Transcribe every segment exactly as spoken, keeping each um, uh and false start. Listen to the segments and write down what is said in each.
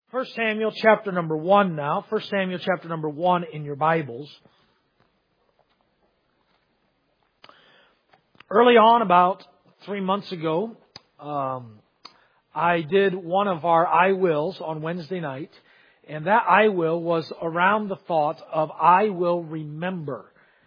First Samuel chapter number one now. First Samuel chapter number one in your Bibles. Early on, about three months ago, um, I did one of our I wills on Wednesday night. And that I will was around the thought of I will remember.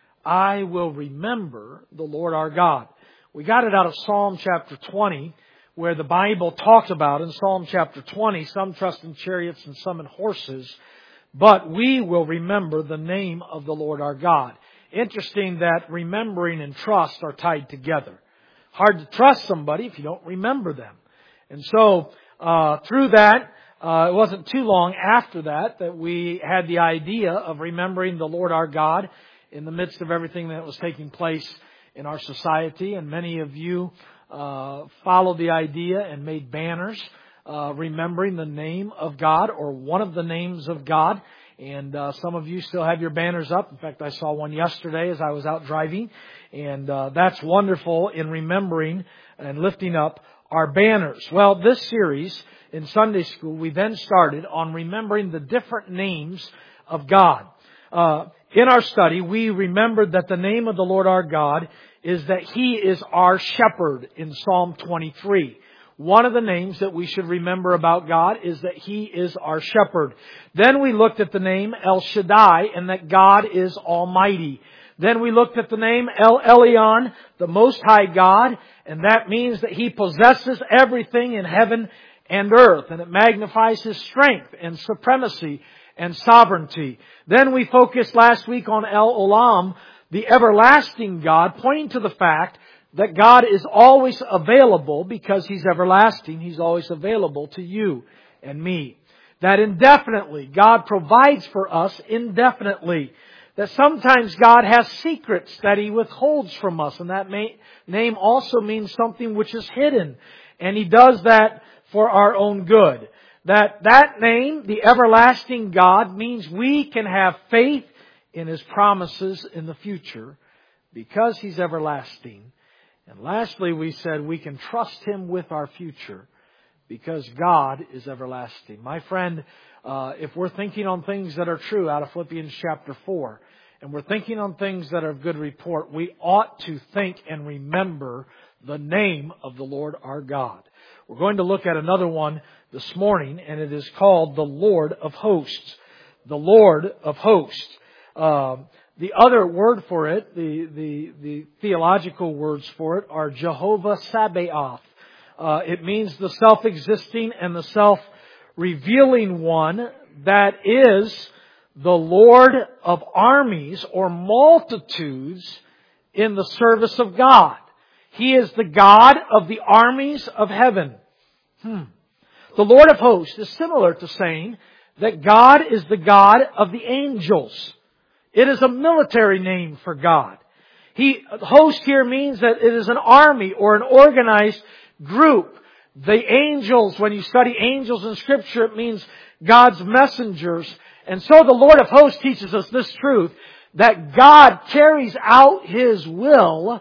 I will remember the Lord our God. We got it out of Psalm chapter twenty, where the Bible talks about in Psalm chapter twenty, some trust in chariots and some in horses, but we will remember the name of the Lord our God. Interesting that remembering and trust are tied together. Hard to trust somebody if you don't remember them. And so, uh, through that, uh, it wasn't too long after that that we had the idea of remembering the Lord our God in the midst of everything that was taking place in our society. And many of you Uh, followed the idea and made banners uh, remembering the name of God or one of the names of God. And uh, some of you still have your banners up. In fact, I saw one yesterday as I was out driving. And uh, that's wonderful in remembering and lifting up our banners. Well, this series in Sunday school, we then started on remembering the different names of God. Uh, in our study, we remembered that the name of the Lord our God is that He is our shepherd in Psalm twenty-three. One of the names that we should remember about God is that He is our shepherd. Then we looked at the name El Shaddai and that God is almighty. Then we looked at the name El Elyon, the Most High God, and that means that He possesses everything in heaven and earth, and it magnifies His strength and supremacy and sovereignty. Then we focused last week on El Olam, the everlasting God, pointing to the fact that God is always available because He's everlasting. He's always available to you and me. That indefinitely, God provides for us indefinitely. That sometimes God has secrets that He withholds from us. And that may, name also means something which is hidden. And He does that for our own good. That that name, the everlasting God, means we can have faith in His promises in the future because He's everlasting. And lastly, we said we can trust Him with our future because God is everlasting. My friend, uh, if we're thinking on things that are true out of Philippians chapter four, and we're thinking on things that are of good report, we ought to think and remember the name of the Lord our God. We're going to look at another one this morning, and it is called the Lord of Hosts. The Lord of Hosts. Uh, the other word for it, the, the, the theological words for it, are Jehovah Sabaoth. Uh, it means the self-existing and the self-revealing one that is the Lord of armies or multitudes in the service of God. He is the God of the armies of heaven. Hmm. The Lord of Hosts is similar to saying that God is the God of the angels. It is a military name for God. He, host here means that it is an army or an organized group. The angels, when you study angels in Scripture, it means God's messengers. And so the Lord of Hosts teaches us this truth, that God carries out His will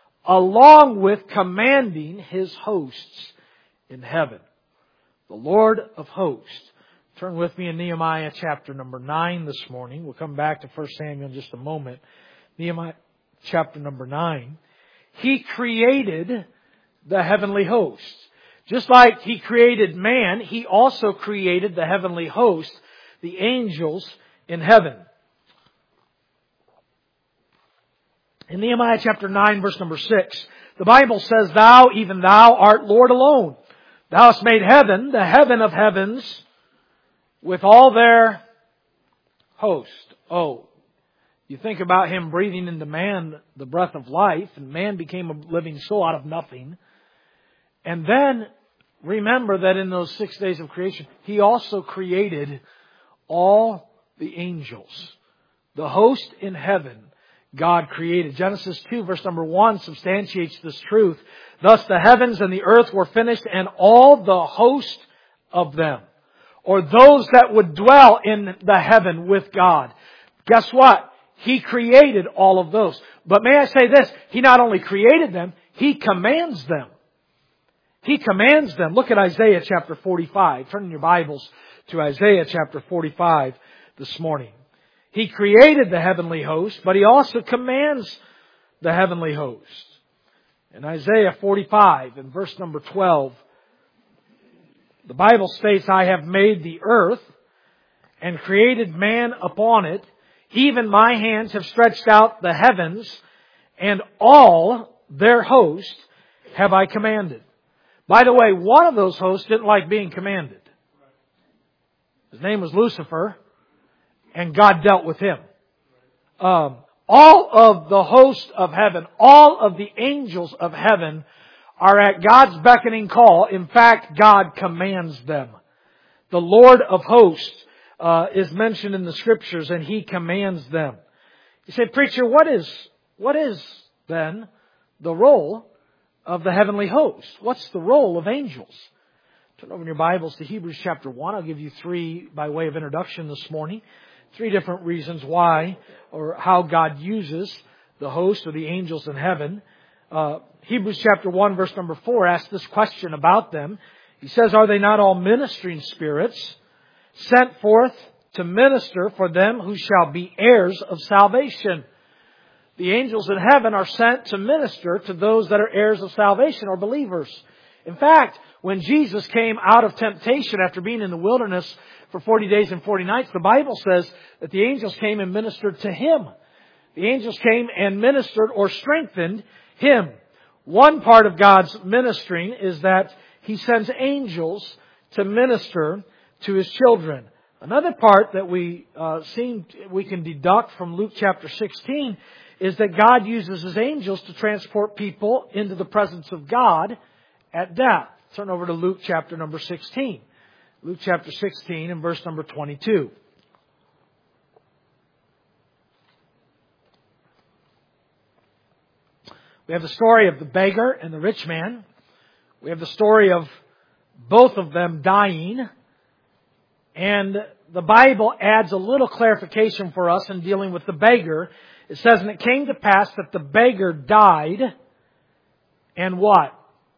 along with commanding His hosts in heaven. The Lord of Hosts. Turn with me in Nehemiah chapter number nine this morning. We'll come back to First Samuel in just a moment. Nehemiah chapter number nine. He created the heavenly hosts. Just like He created man, He also created the heavenly host, the angels in heaven. In Nehemiah chapter nine, verse number six, the Bible says, Thou, even Thou, art Lord alone. Thou hast made heaven, the heaven of heavens, with all their host. Oh, you think about Him breathing into man the breath of life, and man became a living soul out of nothing. And then remember that in those six days of creation, He also created all the angels. The host in heaven, God created. Genesis two, verse number one, substantiates this truth. Thus the heavens and the earth were finished, and all the host of them, or those that would dwell in the heaven with God. Guess what? He created all of those. But may I say this? He not only created them, He commands them. He commands them. Look at Isaiah chapter forty-five. Turn in your Bibles to Isaiah chapter forty-five this morning. He created the heavenly host, but He also commands the heavenly host. In Isaiah forty-five, in verse number twelve, the Bible states, I have made the earth and created man upon it. Even my hands have stretched out the heavens, and all their host have I commanded. By the way, one of those hosts didn't like being commanded. His name was Lucifer, and God dealt with him. Um, all of the host of heaven, all of the angels of heaven are at God's beckoning call. In fact, God commands them. The Lord of hosts uh, is mentioned in the Scriptures, and He commands them. You say, preacher, what is what is then the role of the heavenly host? What's the role of angels? Turn over in your Bibles to Hebrews chapter one. I'll give you three by way of introduction this morning. Three different reasons why or how God uses the host or the angels in heaven. Uh, Hebrews chapter one verse number four asks this question about them. He says, are they not all ministering spirits sent forth to minister for them who shall be heirs of salvation? The angels in heaven are sent to minister to those that are heirs of salvation or believers. In fact, when Jesus came out of temptation after being in the wilderness for forty days and forty nights, the Bible says that the angels came and ministered to Him. The angels came and ministered or strengthened Him. One part of God's ministering is that He sends angels to minister to His children. Another part that we uh, seem we can deduct from Luke chapter sixteen is that God uses His angels to transport people into the presence of God at death. Turn over to Luke chapter number sixteen. Luke chapter sixteen and verse number twenty-two. We have the story of the beggar and the rich man. We have the story of both of them dying. And the Bible adds a little clarification for us in dealing with the beggar. It says, and it came to pass that the beggar died and what?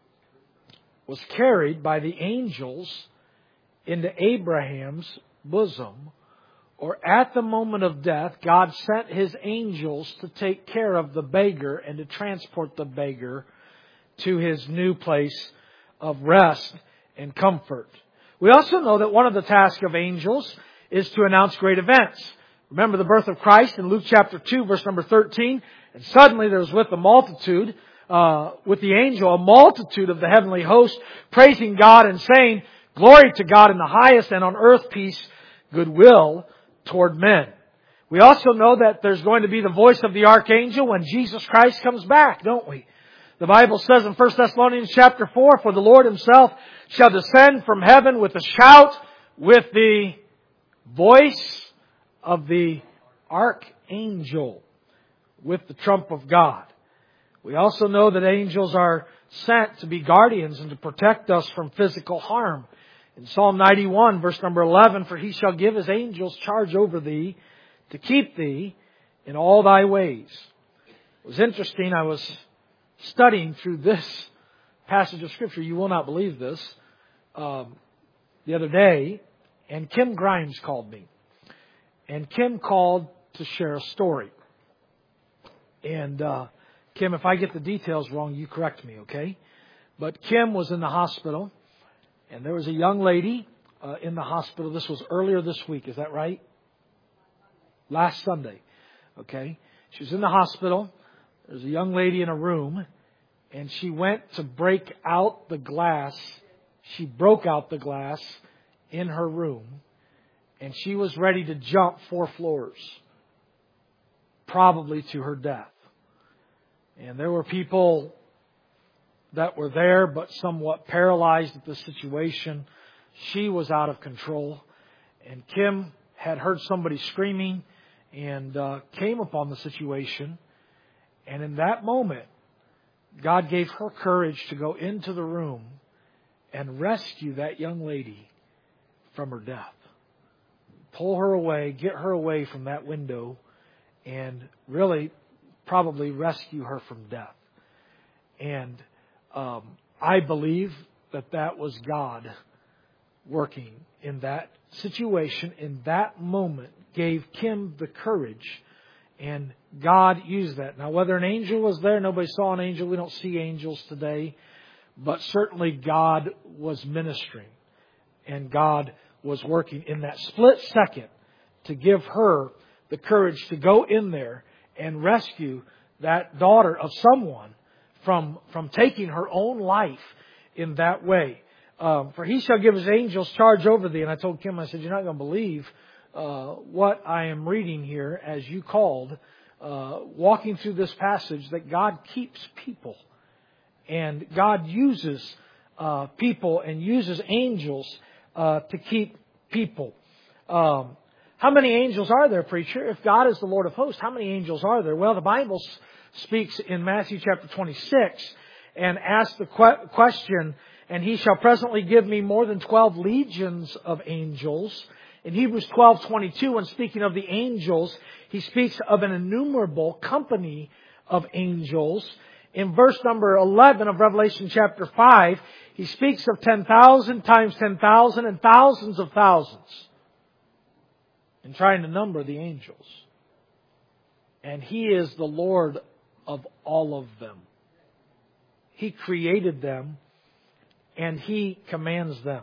Was carried by the angels into Abraham's bosom. Or at the moment of death, God sent His angels to take care of the beggar and to transport the beggar to his new place of rest and comfort. We also know that one of the tasks of angels is to announce great events. Remember the birth of Christ in Luke chapter two, verse number thirteen. And suddenly there was with the multitude, uh, with the angel, a multitude of the heavenly host, praising God and saying, glory to God in the highest, and on earth peace, goodwill toward men. We also know that there's going to be the voice of the archangel when Jesus Christ comes back, don't we? The Bible says in First Thessalonians chapter four, for the Lord Himself shall descend from heaven with a shout, with the voice of the archangel, with the trump of God. We also know that angels are sent to be guardians and to protect us from physical harm. In Psalm ninety-one, verse number eleven, for He shall give His angels charge over thee to keep thee in all thy ways. It was interesting. I was studying through this passage of Scripture. You will not believe this. Um, the other day, and Kim Grimes called me. And Kim called to share a story. And uh, Kim, if I get the details wrong, you correct me, okay? But Kim was in the hospital. And there was a young lady uh, in the hospital. This was earlier this week. Is that right? Last Sunday. Okay. She was in the hospital. There's a young lady in a room. And she went to break out the glass. She broke out the glass in her room. And she was ready to jump four floors. Probably to her death. And there were people that were there, but somewhat paralyzed at the situation. She was out of control. And Kim had heard somebody screaming and uh, came upon the situation. And in that moment, God gave her courage to go into the room and rescue that young lady from her death. Pull her away, get her away from that window, and really probably rescue her from death. And Um, I believe that that was God working in that situation, in that moment, gave Kim the courage. And God used that. Now, whether an angel was there, nobody saw an angel. We don't see angels today. But certainly God was ministering. And God was working in that split second to give her the courage to go in there and rescue that daughter of someone from, from taking her own life in that way. Um, for He shall give His angels charge over thee. And I told Kim, I said, you're not going to believe uh, what I am reading here as you called, uh, walking through this passage, that God keeps people. And God uses uh, people and uses angels uh, to keep people. Um, how many angels are there, preacher? If God is the Lord of hosts, how many angels are there? Well, the Bible speaks in Matthew chapter twenty-six and asks the que- question, and He shall presently give me more than twelve legions of angels. In Hebrews twelve twenty-two, when speaking of the angels, he speaks of an innumerable company of angels. In verse number eleven of Revelation chapter five, he speaks of ten thousand times ten thousand and thousands of thousands in trying to number the angels. And He is the Lord of all of them. He created them and He commands them.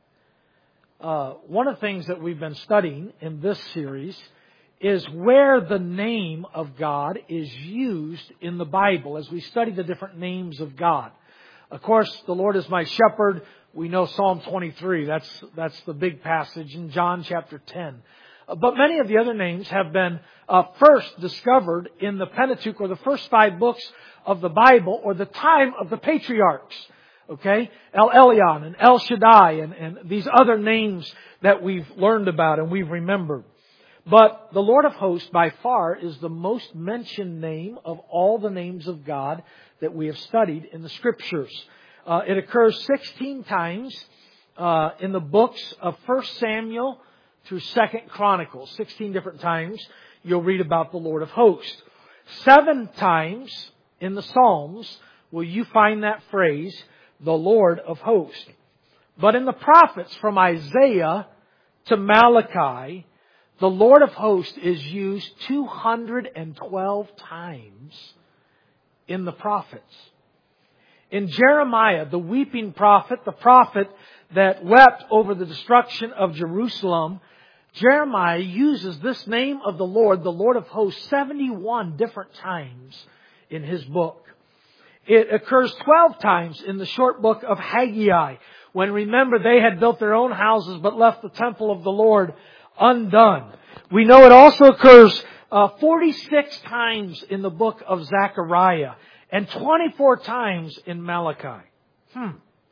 Uh, one of the things that we've been studying in this series is where the name of God is used in the Bible as we study the different names of God. Of course, the Lord is my shepherd. We know Psalm twenty-three. That's, that's the big passage in John chapter ten. Uh, but many of the other names have been uh, first discovered in the Pentateuch, or the first five books of the Bible, or the time of the patriarchs. Okay? El Elyon and El Shaddai and, and these other names that we've learned about and we've remembered. But the Lord of hosts by far is the most mentioned name of all the names of God that we have studied in the Scriptures. Uh, it occurs sixteen times uh, in the books of First Samuel through Second Chronicles. sixteen different times you'll read about the Lord of hosts. Seven times in the Psalms will you find that phrase, the Lord of hosts. But in the prophets from Isaiah to Malachi, the Lord of hosts is used two hundred twelve times in the prophets. In Jeremiah, the weeping prophet, the prophet that wept over the destruction of Jerusalem, Jeremiah uses this name of the Lord, the Lord of hosts, seventy-one different times in his book. It occurs twelve times in the short book of Haggai, when, remember, they had built their own houses but left the temple of the Lord undone. We know it also occurs uh, forty-six times in the book of Zechariah and twenty-four times in Malachi. Hmm.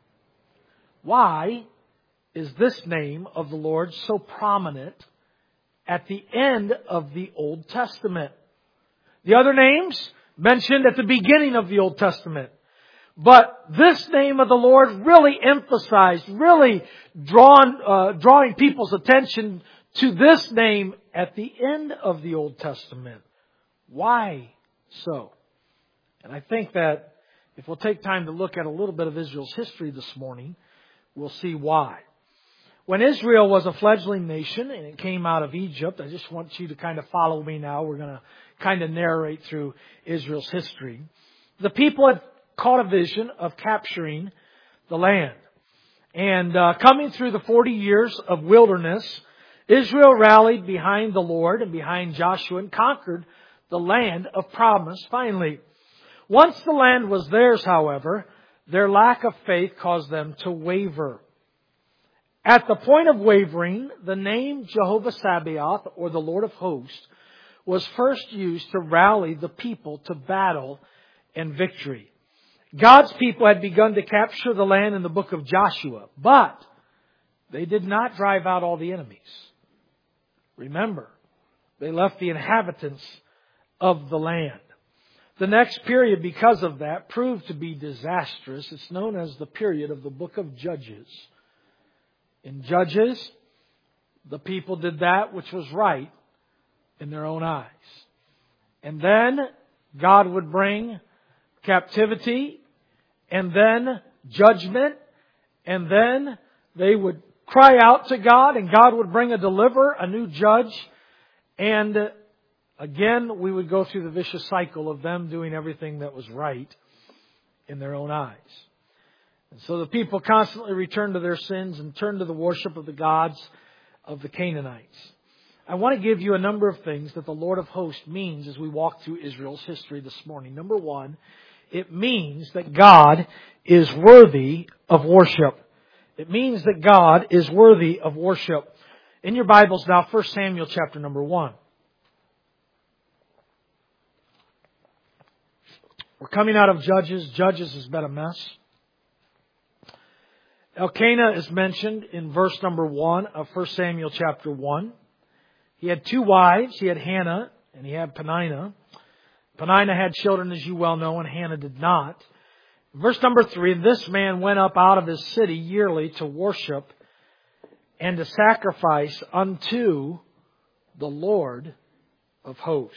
Why is this name of the Lord so prominent at the end of the Old Testament? The other names mentioned at the beginning of the Old Testament. But this name of the Lord really emphasized, really drawn, uh, drawing people's attention to this name at the end of the Old Testament. Why so? And I think that if we'll take time to look at a little bit of Israel's history this morning, we'll see why. When Israel was a fledgling nation and it came out of Egypt, I just want you to kind of follow me now. We're going to kind of narrate through Israel's history. The people had caught a vision of capturing the land. And uh, coming through the forty years of wilderness, Israel rallied behind the Lord and behind Joshua and conquered the land of promise finally. Once the land was theirs, however, their lack of faith caused them to waver. At the point of wavering, the name Jehovah Sabaoth, or the Lord of hosts, was first used to rally the people to battle and victory. God's people had begun to capture the land in the book of Joshua, but they did not drive out all the enemies. Remember, they left the inhabitants of the land. The next period, because of that, proved to be disastrous. It's known as the period of the book of Judges. In Judges, the people did that which was right in their own eyes. And then God would bring captivity, and then judgment, and then they would cry out to God, and God would bring a deliverer, a new judge, and again, we would go through the vicious cycle of them doing everything that was right in their own eyes. And so the people constantly returned to their sins and turned to the worship of the gods of the Canaanites. I want to give you a number of things that the Lord of hosts means as we walk through Israel's history this morning. Number one, it means that God is worthy of worship. It means that God is worthy of worship. In your Bibles now, First Samuel chapter number one. We're coming out of Judges. Judges has been a mess. Elkanah is mentioned in verse number one of First Samuel chapter one. He had two wives. He had Hannah and he had Peninnah. Peninnah had children, as you well know, and Hannah did not. Verse number three, this man went up out of his city yearly to worship and to sacrifice unto the Lord of hosts.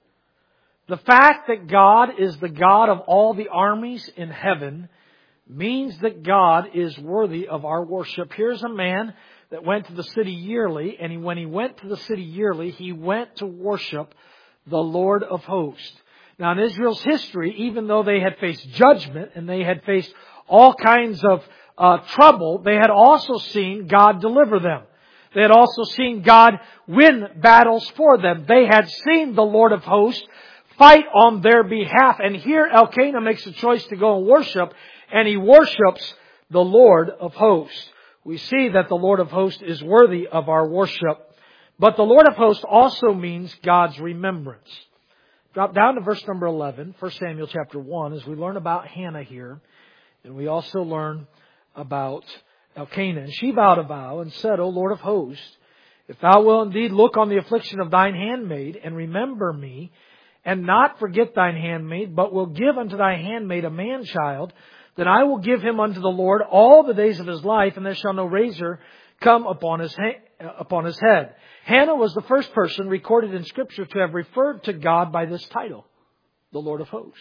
The fact that God is the God of all the armies in heaven means that God is worthy of our worship. Here's a man that went to the city yearly, and he, when he went to the city yearly, he went to worship the Lord of hosts. Now, in Israel's history, even though they had faced judgment and they had faced all kinds of uh, trouble, they had also seen God deliver them. They had also seen God win battles for them. They had seen the Lord of hosts fight on their behalf. And here Elkanah makes a choice to go and worship, and he worships the Lord of hosts. We see that the Lord of hosts is worthy of our worship. But the Lord of hosts also means God's remembrance. Drop down to verse number eleven, First Samuel chapter one, as we learn about Hannah here. And we also learn about Elkanah. And she vowed a vow and said, O Lord of hosts, if thou wilt indeed look on the affliction of thine handmaid and remember me, and not forget thine handmaid, but will give unto thy handmaid a man-child, then I will give him unto the Lord all the days of his life, and there shall no razor come upon his ha- upon his head. Hannah was the first person recorded in Scripture to have referred to God by this title, the Lord of hosts.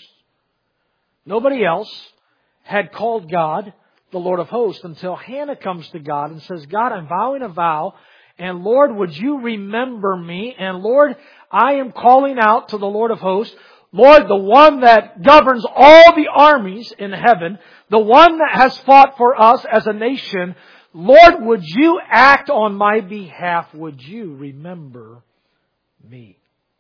Nobody else had called God the Lord of hosts until Hannah comes to God and says, God, I'm vowing a vow, and Lord, would you remember me? And Lord, I am calling out to the Lord of hosts, Lord, the one that governs all the armies in heaven, the one that has fought for us as a nation, Lord, would you act on my behalf? Would you remember me?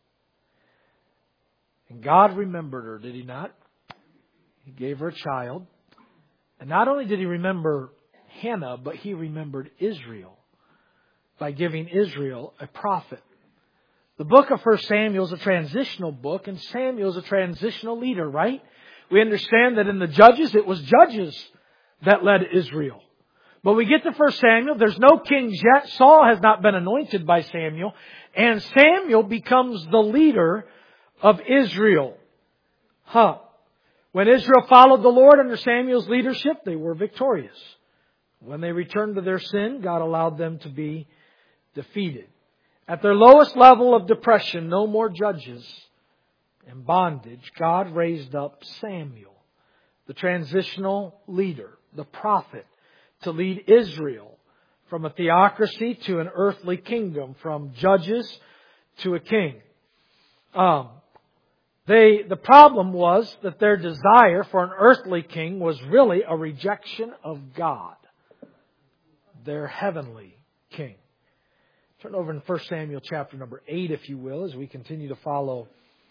And God remembered her, did He not? He gave her a child. And not only did He remember Hannah, but He remembered Israel by giving Israel a prophet. The book of First Samuel is a transitional book, and Samuel is a transitional leader, right? We understand that in the Judges, it was Judges that led Israel. But we get to First Samuel, there's no kings yet. Saul has not been anointed by Samuel, and Samuel becomes the leader of Israel. Huh. When Israel followed the Lord under Samuel's leadership, they were victorious. When they returned to their sin, God allowed them to be defeated. At their lowest level of depression, no more judges and bondage, God raised up Samuel, the transitional leader, the prophet, to lead Israel from a theocracy to an earthly kingdom, from judges to a king. Um, they, the problem was that their desire for an earthly king was really a rejection of God, their heavenly king. Turn over in First Samuel chapter number eight, if you will, as we continue to follow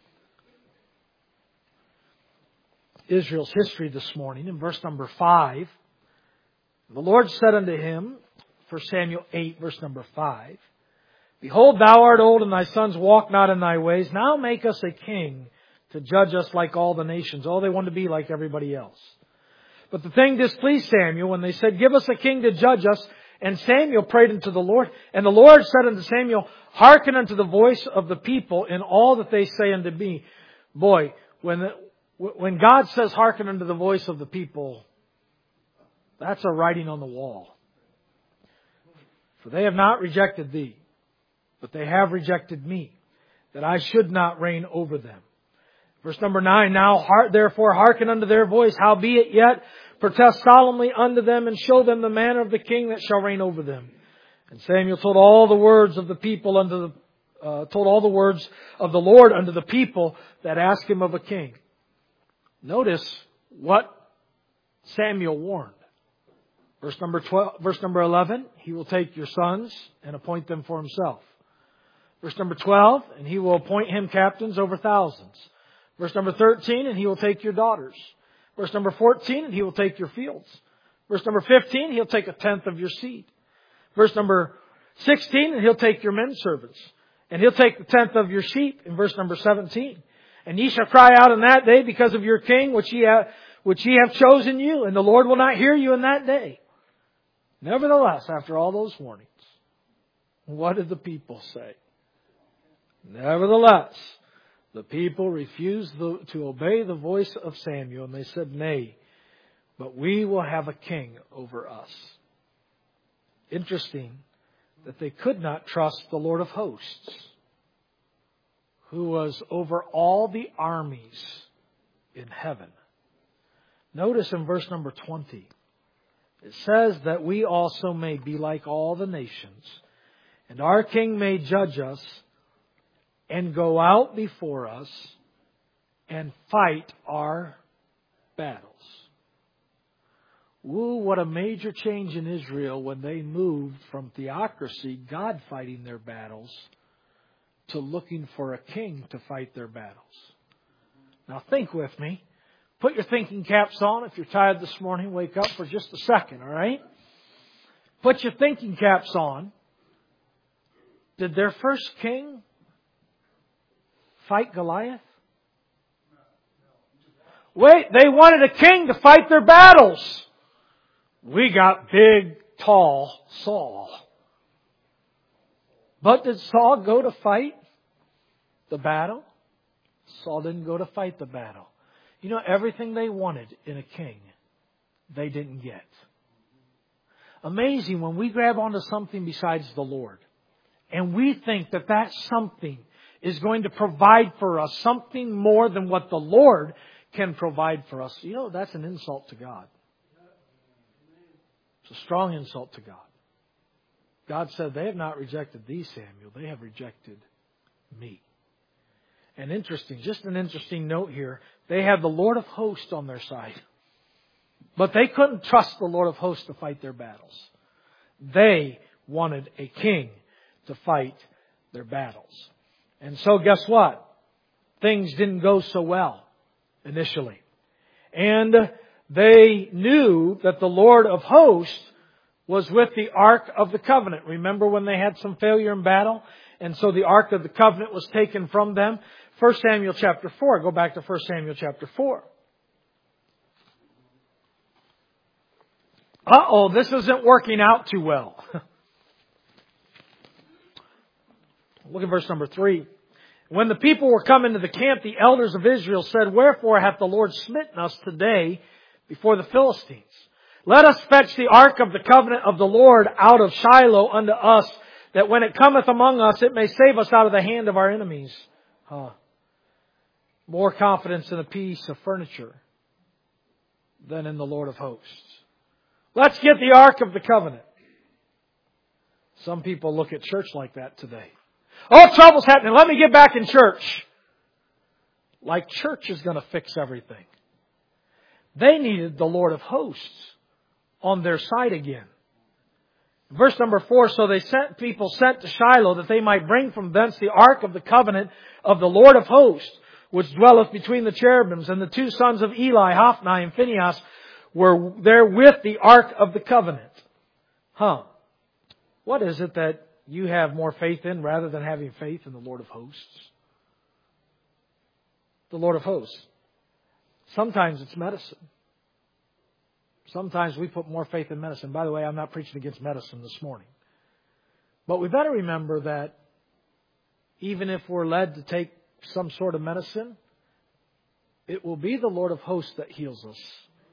Israel's history this morning. In verse number five, the Lord said unto him, First Samuel eight, verse number five, Behold, thou art old, and thy sons walk not in thy ways. Now make us a king to judge us like all the nations. Oh, they wanted to be like everybody else. But the thing displeased Samuel when they said, Give us a king to judge us. And Samuel prayed unto the Lord. And the Lord said unto Samuel, Hearken unto the voice of the people in all that they say unto me. Boy, when, the, when God says hearken unto the voice of the people, that's a writing on the wall. For they have not rejected thee, but they have rejected me, that I should not reign over them. Verse number nine, now heart, therefore hearken unto their voice, howbeit yet protest solemnly unto them, and show them the manner of the king that shall reign over them. And Samuel told all the words of the people unto the, uh, told all the words of the Lord unto the people that asked him of a king. Notice what Samuel warned. Verse number twelve, verse number eleven, he will take your sons and appoint them for himself. Verse number twelve, and he will appoint him captains over thousands. Verse number thirteen, and he will take your daughters. Verse number fourteen, and he will take your fields. Verse number fifteen, he'll take a tenth of your seed. Verse number sixteen, and he'll take your men servants. And he'll take the tenth of your sheep. In verse number seventeen. And ye shall cry out in that day because of your king, which ye have, which ye have chosen you, and the Lord will not hear you in that day. Nevertheless, after all those warnings, what did the people say? Nevertheless, the people refused the, to obey the voice of Samuel, and they said, nay, but we will have a king over us. Interesting that they could not trust the Lord of hosts, who was over all the armies in heaven. Notice in verse number twenty, it says that we also may be like all the nations, and our king may judge us, and go out before us, and fight our battles. Ooh, what a major change in Israel when they moved from theocracy, God fighting their battles, to looking for a king to fight their battles. Now think with me. Put your thinking caps on. If you're tired this morning, wake up for just a second, all right? Put your thinking caps on. Did their first king fight Goliath? Wait, they wanted a king to fight their battles. We got big, tall Saul. But did Saul go to fight the battle? Saul didn't go to fight the battle. You know, everything they wanted in a king, they didn't get. Amazing when we grab onto something besides the Lord, and we think that that something is going to provide for us something more than what the Lord can provide for us. You know, that's an insult to God. It's a strong insult to God. God said, they have not rejected thee, Samuel. They have rejected me. And interesting, just an interesting note here. They had the Lord of hosts on their side. But they couldn't trust the Lord of hosts to fight their battles. They wanted a king to fight their battles. And so guess what? Things didn't go so well initially. And they knew that the Lord of hosts was with the Ark of the Covenant. Remember when they had some failure in battle? And so the Ark of the Covenant was taken from them. First Samuel chapter four. Go back to First Samuel chapter four. Uh-oh, this isn't working out too well. Look at verse number three. When the people were come into the camp, the elders of Israel said, wherefore hath the Lord smitten us today before the Philistines? Let us fetch the ark of the covenant of the Lord out of Shiloh unto us, that when it cometh among us, it may save us out of the hand of our enemies. Huh. More confidence in a piece of furniture than in the Lord of hosts. Let's get the ark of the covenant. Some people look at church like that today. Oh, trouble's happening. Let me get back in church. Like church is going to fix everything. They needed the Lord of hosts on their side again. Verse number four, so they sent people sent to Shiloh that they might bring from thence the ark of the covenant of the Lord of hosts, which dwelleth between the cherubims. And the two sons of Eli, Hophni and Phinehas, were there with the ark of the covenant. Huh. What is it that you have more faith in rather than having faith in the Lord of hosts? The Lord of hosts. Sometimes it's medicine. Sometimes we put more faith in medicine. By the way, I'm not preaching against medicine this morning. But we better remember that even if we're led to take some sort of medicine, it will be the Lord of hosts that heals us,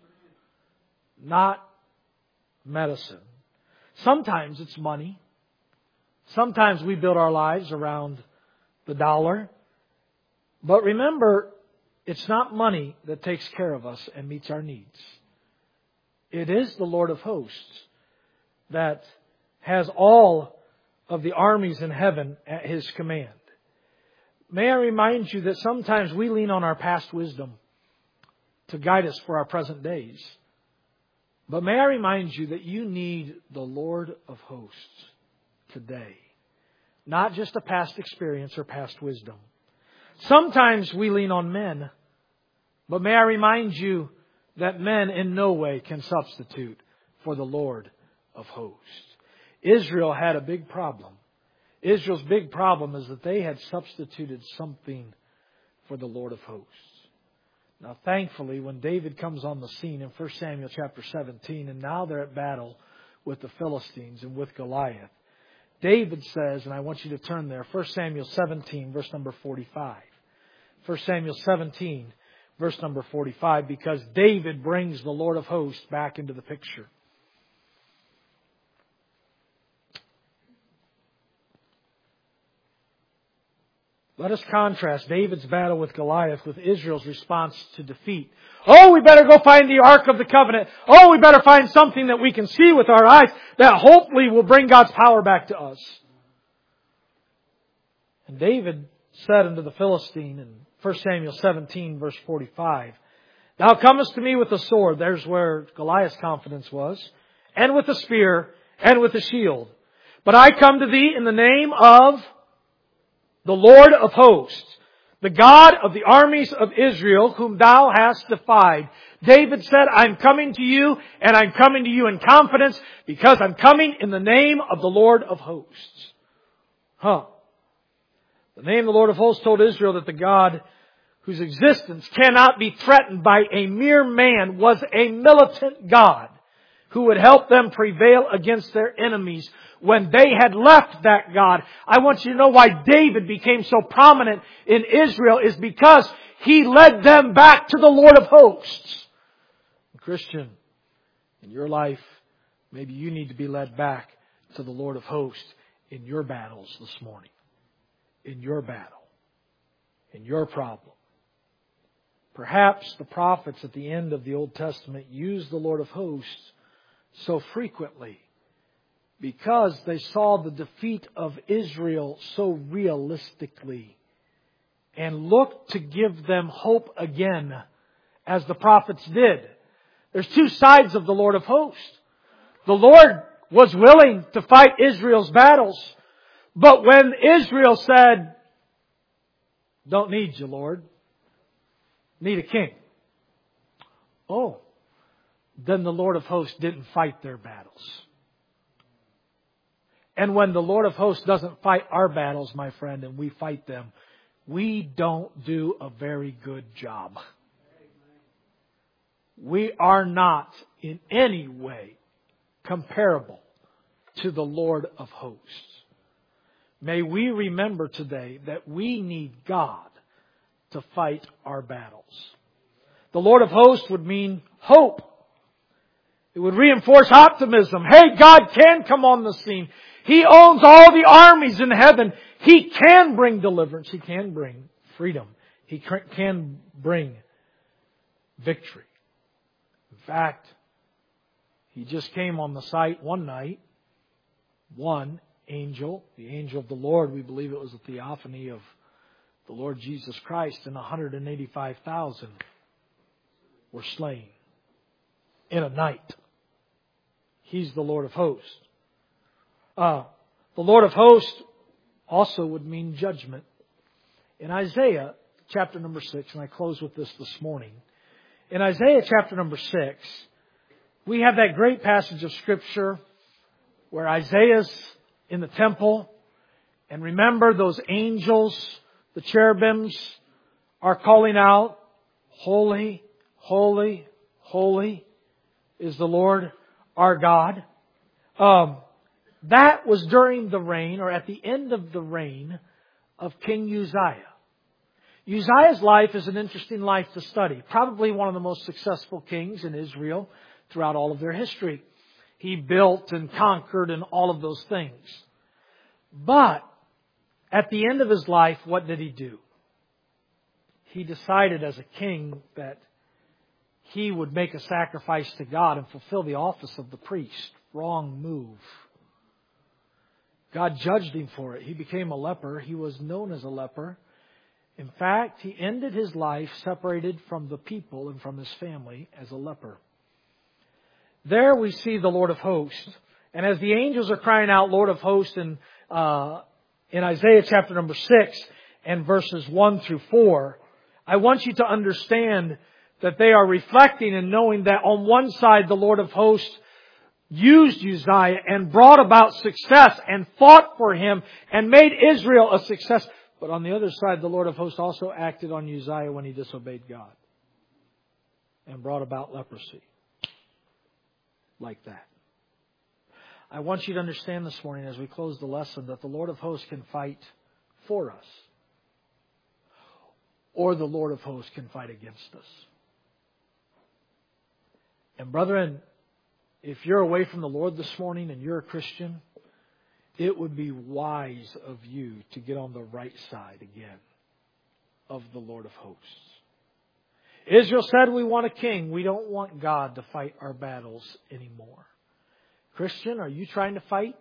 not medicine. Sometimes it's money. Sometimes we build our lives around the dollar. But remember, It's not money that takes care of us and meets our needs. It is the Lord of hosts that has all of the armies in heaven at His command. May I remind you that sometimes we lean on our past wisdom to guide us for our present days. But may I remind you that you need the Lord of hosts today. Not just a past experience or past wisdom. Sometimes we lean on men. But may I remind you that men in no way can substitute for the Lord of hosts. Israel had a big problem. Israel's big problem is that they had substituted something for the Lord of hosts. Now, thankfully, when David comes on the scene in First Samuel chapter seventeen, and now they're at battle with the Philistines and with Goliath, David says, and I want you to turn there, First Samuel seventeen, verse number forty-five. First Samuel seventeen, verse number forty-five, because David brings the Lord of hosts back into the picture. Let us contrast David's battle with Goliath with Israel's response to defeat. Oh, we better go find the Ark of the Covenant. Oh, we better find something that we can see with our eyes that hopefully will bring God's power back to us. And David said unto the Philistine in First Samuel seventeen, verse forty-five, Thou comest to me with a sword. There's where Goliath's confidence was. And with a spear and with a shield. But I come to thee in the name of the Lord of hosts, the God of the armies of Israel, whom thou hast defied. David said, I'm coming to you, and I'm coming to you in confidence, because I'm coming in the name of the Lord of hosts. Huh. The name of the Lord of hosts told Israel that the God whose existence cannot be threatened by a mere man was a militant God who would help them prevail against their enemies. When they had left that God, I want you to know why David became so prominent in Israel is because he led them back to the Lord of hosts. Christian, in your life, maybe you need to be led back to the Lord of hosts in your battles this morning. In your battle. In your problem. Perhaps the prophets at the end of the Old Testament used the Lord of hosts so frequently because they saw the defeat of Israel so realistically and looked to give them hope again, as the prophets did. There's two sides of the Lord of hosts. The Lord was willing to fight Israel's battles, but when Israel said, don't need you, Lord, need a king. Oh, then the Lord of hosts didn't fight their battles. And when the Lord of hosts doesn't fight our battles, my friend, and we fight them, we don't do a very good job. We are not in any way comparable to the Lord of hosts. May we remember today that we need God to fight our battles. The Lord of hosts would mean hope. It would reinforce optimism. Hey, God can come on the scene. He owns all the armies in heaven. He can bring deliverance. He can bring freedom. He can bring victory. In fact, He just came on the site one night. One angel, the angel of the Lord, we believe it was a theophany of the Lord Jesus Christ, and one hundred eighty-five thousand were slain in a night. He's the Lord of hosts. Uh, the Lord of hosts also would mean judgment. In Isaiah chapter number six, and I close with this this morning. In Isaiah chapter number six, we have that great passage of Scripture where Isaiah's in the temple. And remember, those angels, the cherubims, are calling out, Holy, holy, holy is the Lord our God. Um, that was during the reign, or at the end of the reign, of King Uzziah. Uzziah's life is an interesting life to study. Probably one of the most successful kings in Israel throughout all of their history. He built and conquered and all of those things. But at the end of his life, what did he do? he decided as a king that he would make a sacrifice to God and fulfill the office of the priest. Wrong move. God judged him for it. He became a leper. He was known as a leper. In fact, he ended his life separated from the people and from his family as a leper. There we see the Lord of hosts. And as the angels are crying out, Lord of hosts, in, uh, in Isaiah chapter number six and verses one through four, I want you to understand that they are reflecting and knowing that on one side the Lord of hosts used Uzziah and brought about success and fought for him and made Israel a success. But on the other side, the Lord of hosts also acted on Uzziah when he disobeyed God and brought about leprosy. Like that. I want you to understand this morning as we close the lesson that the Lord of hosts can fight for us. Or the Lord of hosts can fight against us. And brethren, if you're away from the Lord this morning and you're a Christian, it would be wise of you to get on the right side again of the Lord of hosts. Israel said, we want a king. We don't want God to fight our battles anymore. Christian, are you trying to fight?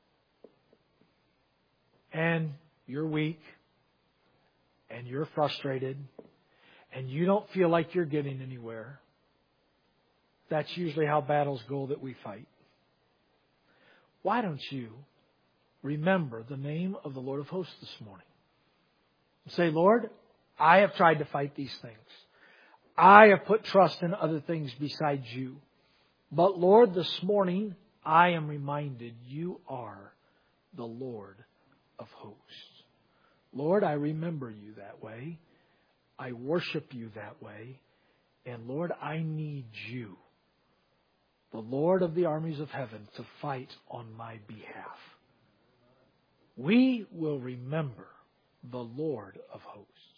And you're weak. And you're frustrated. And you don't feel like you're getting anywhere. That's usually how battles go that we fight. Why don't you remember the name of the Lord of hosts this morning? Say, Lord, I have tried to fight these things. I have put trust in other things besides you. But Lord, this morning, I am reminded you are the Lord of hosts. Lord, I remember you that way. I worship you that way. And Lord, I need you, the Lord of the armies of heaven, to fight on my behalf. We will remember the Lord of hosts.